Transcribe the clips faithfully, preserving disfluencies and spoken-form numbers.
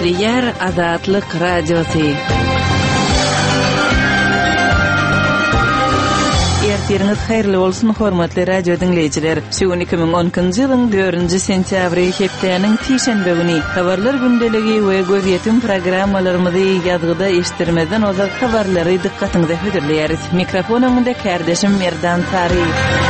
Yer Azatlık Radyosu. Ertiriniz hayırlı olsun hormatly radio dinleyijiler. Şuun iki bin onuncu ýylyň dördünji sentýabry hepdeniň tişenbe güni habarlar gündeligi we gözýetim programmalarymyzy ýazgyda eşitdirmeden ozak habarlary dikkatiňize hödürleýäris. Mikrofon öňünde kardeşim Merdan Tary.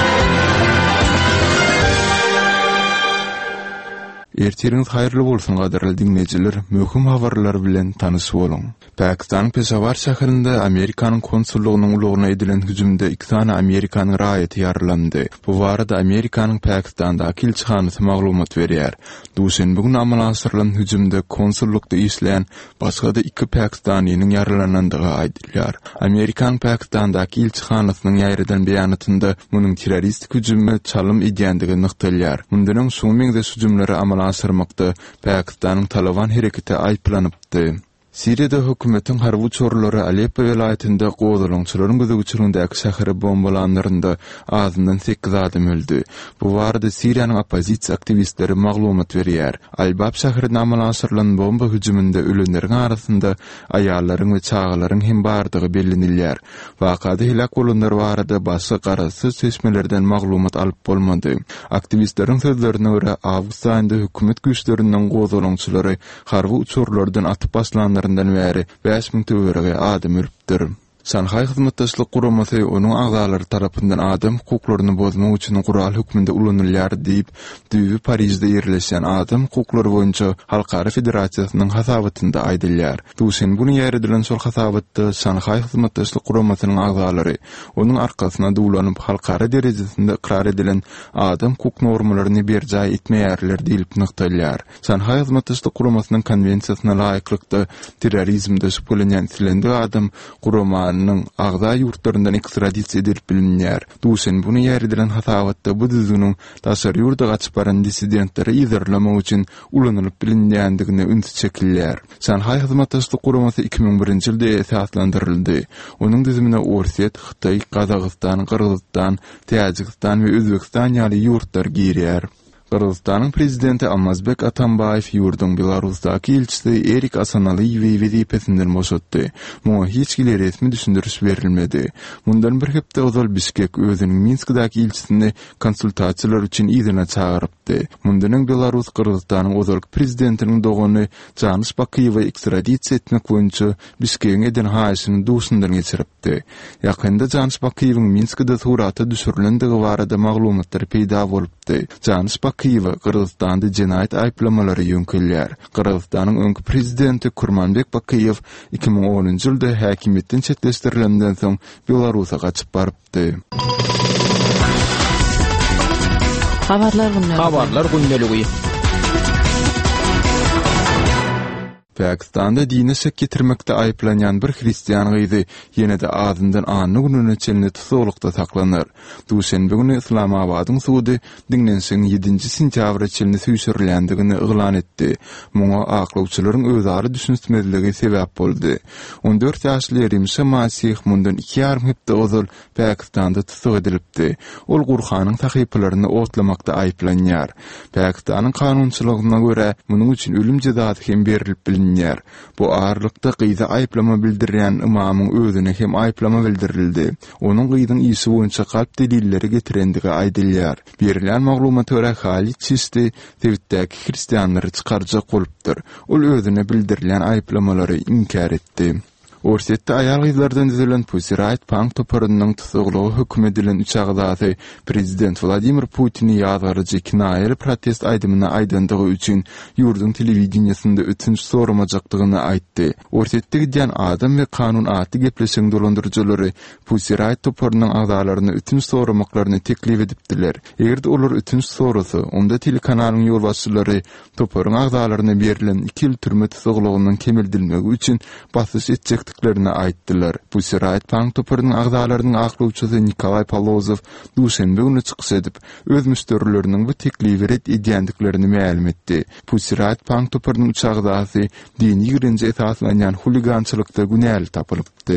Ertiriniz hayırlı bolsun gadarly dinleyijiler, möhüm habarlar bilen tanysy bolun. Pakistan Peshawar şäherinde Amerikanyň konsullugynyň uluguna edilen hüjümde iki tane Amerikanyň raýaty ýaralandy. Bu barada Amerikanyň Pakistandaky elçixanasy maglumat berýär. Duşenbe günü amala asyrylan hüjümde konsullukda işleýän başga-da iki Pakistanynyň ýaralanandygy aýdylýar. Amerikan Pakistandaky elçixanasynyň ýaýradan beýanatynda munyň terroristik hüjüme çalym edýändigi nykdalýar. Mundan soň meňde hüjümleri amala asyrmakda Pakistanyň Taliban hereketi aýplanypdy. Siriýada hökümetin harby uçurlary Aleppo welaýatynda goýulançylaryň gözüçüründäki şäheri bombalanlarynda azyndan sekiz adam öldü. Bu barada Siriýanyň opozisiýa aktivistleri maglumat berýär. Al-Bab şäherinde amala asyrylan bomba hüjüminde ölenleriň arasynda aýallaryň we çagalaryň hem bardygy bellenilýär. Wakada hilak bolanlar barada başga garaşsyz seçmelerden maglumat alyp bolmady. Aktivistleriň sözlerine görä awgust aýynda hökümet güýçlerinden goýulançylary harby uçurlardan atyp başlanlar bäri beş ming töwerege adam ölüpdir. Şanhay Hyzmatdaşlyk Guramasy onuň agzalary tarapyndan adam hukuklaryny bozmak üçin gural hökmünde ulanylýar diýip, düýbi Parisde ýerleşen adam hukuklary boýunça Halkara Federasiýasynyň hasabatynda aýdylýar. Duşen bunu ýeredilen şol hasabatda Şanhay Hyzmatdaşlyk Guramasynyň agzalary onuň arkasyna dulanyp halkara derejesinde ikrar edilen adam hukuk normalaryny berjay etmeýärler diýilip nykdalýar. Şanhay Hyzmatdaşlyk Guramasynyň konwensiýasyna laýyklykda terrorizmde şüphelenýän silendi adam Gurama nyň agza ýurtlaryndan ekstradisiýa edilip bilinýär. Duşen bunu ýeredilen hasabatda bu düzgünüň taşary ýurda gaçyp baran dissidentleri ýerlemek üçin ulanylyp bilinýändigine üns çekilýär. Şanhay Hyzmatdaşlyk Guramasy iki bin birinji ýylda esaslandyryldy. Onuň düzümine Orsiýet, Hytaý, Kazakystan, Kyrgyzstan, Täjikistan we Özbekistan ýaly ýurtlar girýär. Kırgızstanın prezidenti Almazbek Atambayev yurdun Belarus'daki elçisi Erik Asanaliyevi vazifesinden boşalttı. Muňa hiç kile resmi düşündürüş verilmedi. Mundan bir hepde ozal Bişkek özünün Minsk'daki elçisini konsultasiyalar için izine çağırıptı. Mundanyň Belarus Kırgızstanyň ozal prezidentiniň dogany Janusz Bakiýewa ekstradisiýa etmek boýunça Bişkegiň eden haýyşyny duşundan geçiripdi. Ýakynda Janusz Bakiýewiň Minsk'de surata düşürilendigi barada maglumatlar peýda bolupdy. Janusz Bakiýewa Kırgızstanda jenaýat aýplamalary ýönkilýär. Kırgızstanyň öňki prezidenti Kurmanbek Bakiýew iki bin onuncu ýylda häkimetden çetleşdirilenden soň Belarusa gaçyp barypdy. Habarlar gündäligi. Habarlar gündäligi. Pakistanda dine şek getirmekde aýplanýan bir hristiýan gyzy ýene-de azyndan anyny gününe çelini tutuklukda saklanýar. Duşenbe günü Islamabadyň sudy dinlenşiň ýedinji sentýabra çelini süýşürilýändigini eglan etdi. Muňa aklawçylaryň özleri düşünmezligi sebäp boldy. on dört ýaşly Rimşe Masih mundan iki ýarym hepde ozal Pakistanda tutuk edilipdi. Ol Gurhanyň tahypalaryny otlamakda aýplanýar. Pakistanyň kanunçylygyna görä munyň üçin ölüm jezasy hem berilip bilinýär. Bu ağırlykda gyza aýplama bildirýän imamyň özüne hem aýplama bildirildi. Onuň gyzyň ýyşy boýunça kalp delilleri getirendigi aýdylýar. Berilen maglumata görä Halid Çisti Tewitdäki hristiýanlary çykarjak bolupdyr. Ol özüne bildirilen aýplamalary inkar etdi. Orsiýetde aýal gyzlardan düzelen Pussy Riot Punk toparynyň tutuglugy hökm edilen üç agzasy prezident Vladimir Putin'i ýazgarjy kinaýaly protest aýdymyna aýdandygy üçin ýurdun telewizionyasynda ötünç soramajakdygyny aýtdy. Orsiýetde gidýän adam we kanun aty gepleşiň dolandyrjylary Pussy Riot toparynyň agzalaryny ötünç soramaklaryny teklip edipdiler. Egerde olar ötünç sorasa, onda telekanalyň ýolbaşçylary toparyň agzalaryna berilen iki ýyl türme tutuglugynyň kemildilmegi üçin basyş etjek etdiklerini aýtdylar. Pussy Riot Punk toparynyň agzalarynyň aklawçysy Nikolay Palozow duşenbe günü çykyş edip öz müşterileriniň bu teklibi ret edýändiklerini ma'lum etdi. Pussy Riot Punk toparynyň üç agzasy dini girinje esaslanýan huligançylykda günäli tapylypdy.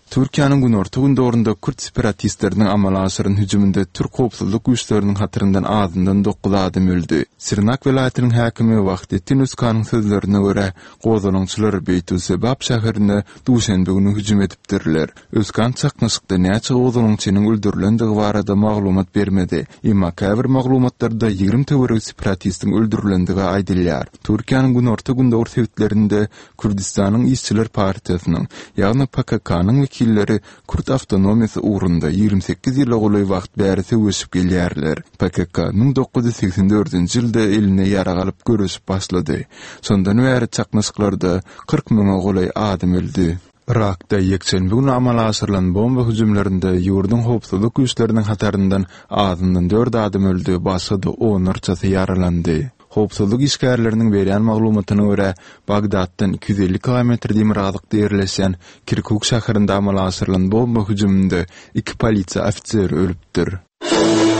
Türkiýanyň günorta gündorunda Kürt separatistleriniň amala asyryň hüjüminde Türk howpsuzlyk güýçleriniň hatyryndan azyndan dokuz adam öldü. Sirnak welaýatynyň häkimi Wagtettin Özkanyň sözlerine görä, gozalanyçylar Beytül Sebap şäherine duşanbe güni hüjüm edipdirler. Özkan çaknaşykda näçe gozalanyçynyň öldürilendigi barada maglumat bermedi. Emma käbir maglumatlarda ýigrim töwereg separatistin öldürilendigi aýdylýar. Türkiýanyň günorta gündor sebitlerinde Kürdistanyň işçiler partiýasynyň, ýagny P K K-nyň wekilleri Kürt awtonomiýasy ugrunda ýygrimi sekiz ýyla goly wagt bäri söwüşip gelýärler. P K K ming dokuz ýüz seksen dördünji ýylda eline ýara galyp görüşip başlady. Sondan bäri çaknaşyklarda kırk miňe goly adam öldü. Irakda ýekşenbe güni amala asyrylan bomba hüjümlerinde ýurdun howpsuzlyk güýçleriniň hataryndan azyndan dört adam öldü, başga da on arçasy ýaralandy. Howpsuzlyk işgärleriniň berýän maglumatyna görä, Bagdaddan iki yüz elli kilometr diýmir ýerleşen Kirkuk şäherinde amala asyrylan bomba hüjüminde iki polisiýa ofiseri ölüpdir.